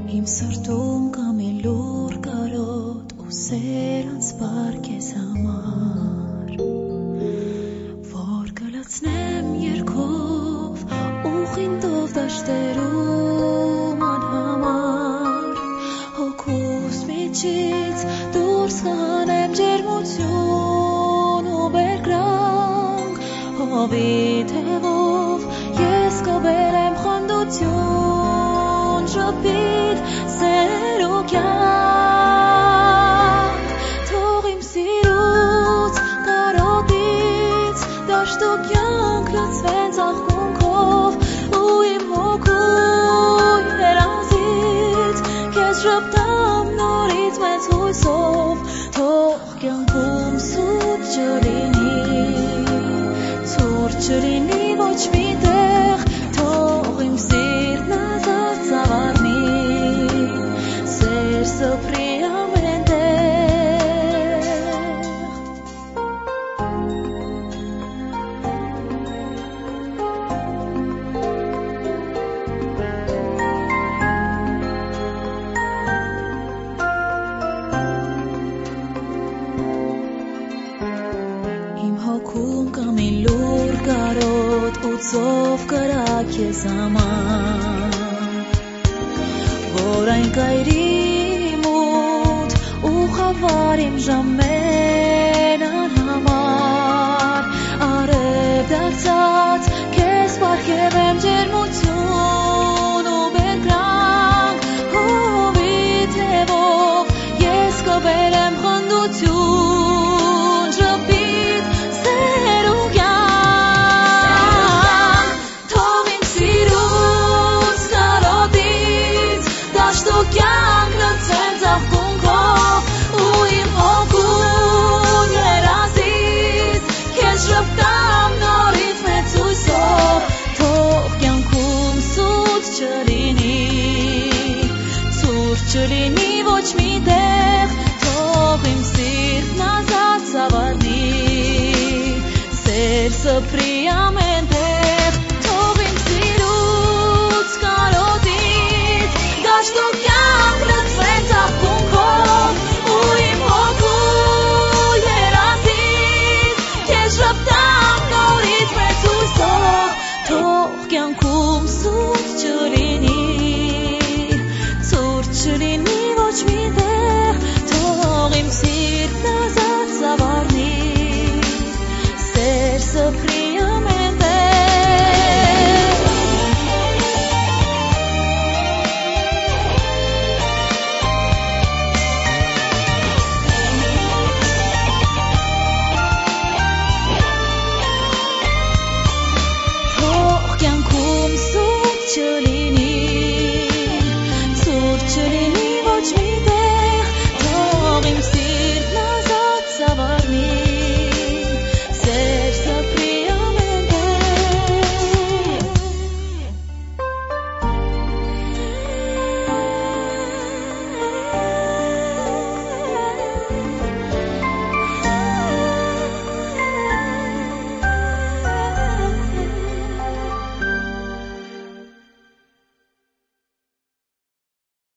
Իմ սրտում կա մի լուր կարոտ ու սերանց պարկես համար, որ կլացնեմ երկով ու խինտով դաշտերում անհամար, հոգուս միջից դուրս կհանեմ ջերմություն ու բերկրանք, հովի թևով ես կբերեմ խանդություն շփիտ սեր ու կյանք, թող իմ սիրուց կարոտից դաշտ ու կյանք լցվեն ծաղկունքով ու իմ հոգու երազից քեզ շպտամ նորից մեծ հույսով, թող կյանքում սուտ չլինի, ցուրտ չլինի ոչ մի տեղ, թող իմ սիրտն ազատ ծավալի, սեր սփռի ամեն տեղ։ Իմ հոգում կա մի լուր կարոտ ու ծով կրա քեզ համար, որ այն կայրի մութ ու խավար իմ ժամեն անհամար, արև դարձած քեզ պարգևեմ ջերմություն ու բերկրանք, հովի թևով ես կբերեմ խնդություն շփիտ սեր ու կյանք, թող իմ սիրուց կարոտից դաշտ ու կյանք լցվեն ծաղկունքով ու իմ հոգու երազից քեզ շպտամ նորից մեծ հույսով, թող կյանքում սուտ չլինի, ցուրտ չլինի ոչ մի տեղ, թող իմ սիրտն ազատ ծավալի, սեր սփռի ամեն տեղ։